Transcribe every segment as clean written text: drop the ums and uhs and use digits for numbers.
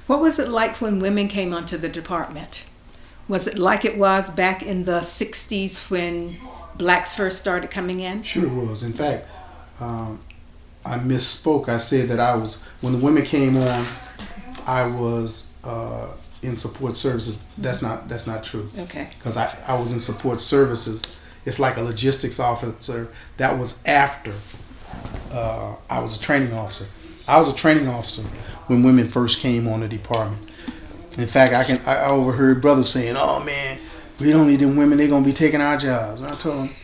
What was it like when women came onto the department? Was it like it was back in the 60s when blacks first started coming in? Sure it was. In fact, I misspoke. I said that when the women came on, I was in support services. That's not true. Okay. Because I was in support services. It's like a logistics officer. That was after I was a training officer. I was a training officer when women first came on the department. In fact, I overheard brothers saying, "Oh man, we don't need them women. They're gonna be taking our jobs." And I told them,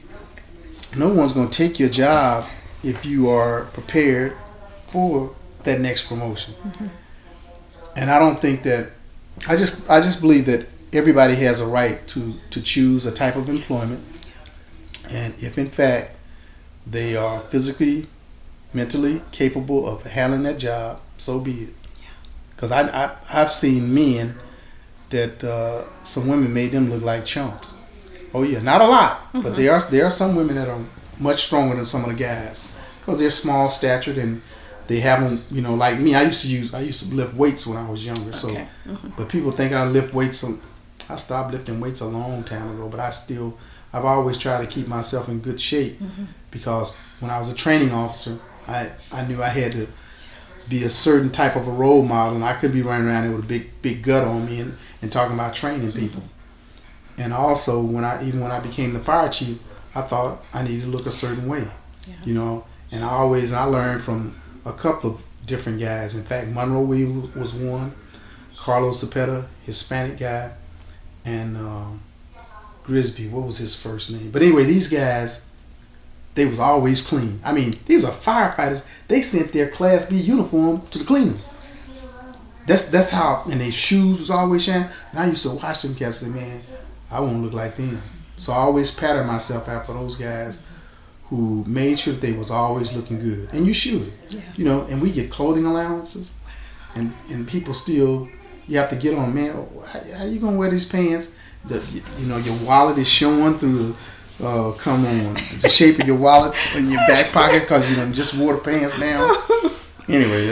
no one's gonna take your job if you are prepared for that next promotion. Mm-hmm. And I don't think that. I just believe that everybody has a right to choose a type of employment, and if in fact they are physically, mentally capable of handling that job, so be it. Because I've seen men that some women made them look like chumps. Oh yeah, not a lot, mm-hmm. but there are some women that are much stronger than some of the guys because they're small statured and they have them. You know, like me, I used to lift weights when I was younger. So, okay. Mm-hmm. But people think I lift weights. I stopped lifting weights a long time ago, but I've always tried to keep myself in good shape mm-hmm. because when I was a training officer, I knew I had to be a certain type of a role model, and I could be running around there with a big gut on me and talking about training people. Mm-hmm. And also, when I became the fire chief, I thought I needed to look a certain way, you know. And I learned from a couple of different guys. In fact, Monroe Williams was one, Carlos Cepeda, Hispanic guy, and Grisby, what was his first name? But anyway, these guys, they was always clean. I mean, these are firefighters. They sent their Class B uniform to the cleaners. That's how, and their shoes was always shining. And I used to watch them cats and say, man, I won't look like them. So I always patterned myself after those guys who made sure that they was always looking good. And you should. Yeah. You know, and we get clothing allowances, and people still, you have to get on, man, how you gonna wear these pants? Your wallet is showing through come on, the shape of your wallet in your back pocket because you just wore the pants down. Anyway,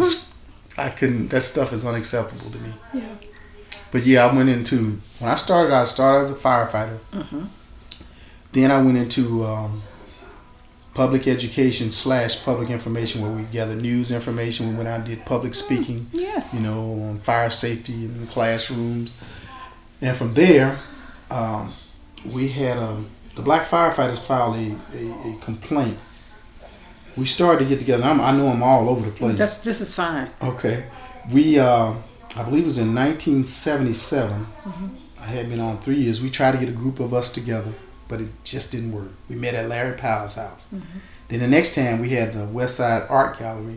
that stuff is unacceptable to me. Yeah. But yeah, I went into, when I started as a firefighter. Mm-hmm. Then I went into public education / public information, where we gathered news information. We went out and did public speaking, yes. On fire safety in the classrooms. And from there, we had the black firefighters filed a complaint. We started to get together. I know I'm all over the place. This is fine. Okay. We, I believe it was in 1977. Mm-hmm. I had been on 3 years. We tried to get a group of us together, but it just didn't work. We met at Larry Powell's house. Mm-hmm. Then the next time we had the West Side Art Gallery.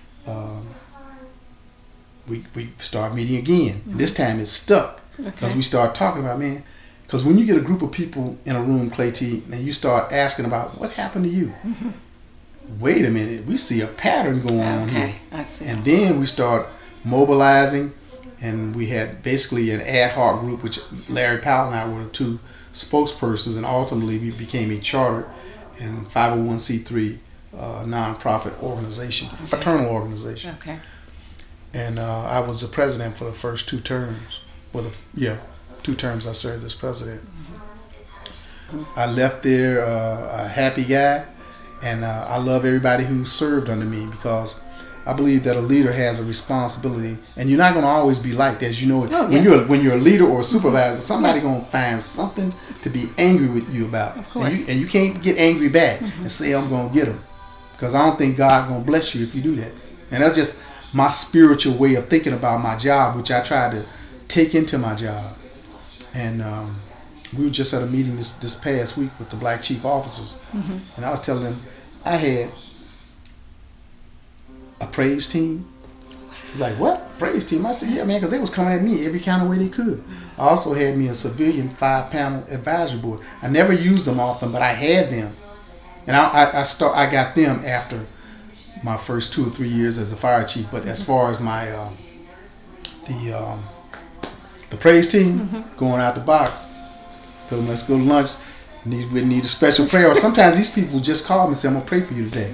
We started meeting again. Mm-hmm. And this time it stuck because we started talking about, man, because when you get a group of people in a room, Clay T, and you start asking about what happened to you. Mm-hmm. Wait a minute, we see a pattern going on here. I see. And then we start mobilizing, and we had basically an ad hoc group, which Larry Powell and I were the two spokespersons, and ultimately we became a chartered and 501c3 nonprofit organization, fraternal organization. Okay. And I was the president for the first 2 terms. 2 terms I served as president. Mm-hmm. I left there a happy guy, and I love everybody who served under me because I believe that a leader has a responsibility, and you're not going to always be liked, as you know. When you're a leader or a supervisor, somebody going to find something to be angry with you about, of course. And you can't get angry back and say I'm going to get them, because I don't think God going to bless you if you do that. And that's just my spiritual way of thinking about my job, which I try to take into my job. And we were just at a meeting this past week with the black chief officers, and I was telling them I had a praise team. It's like, what? Praise team? I said, yeah, man, because they was coming at me every kind of way they could. I also had me a civilian 5-panel advisory board. I never used them often, but I had them. And I got them after my first 2 or 3 years as a fire chief. But as far as my the praise team going out the box, told them let's go to lunch. We need a special prayer. Or sometimes these people just call me and say, I'm gonna pray for you today.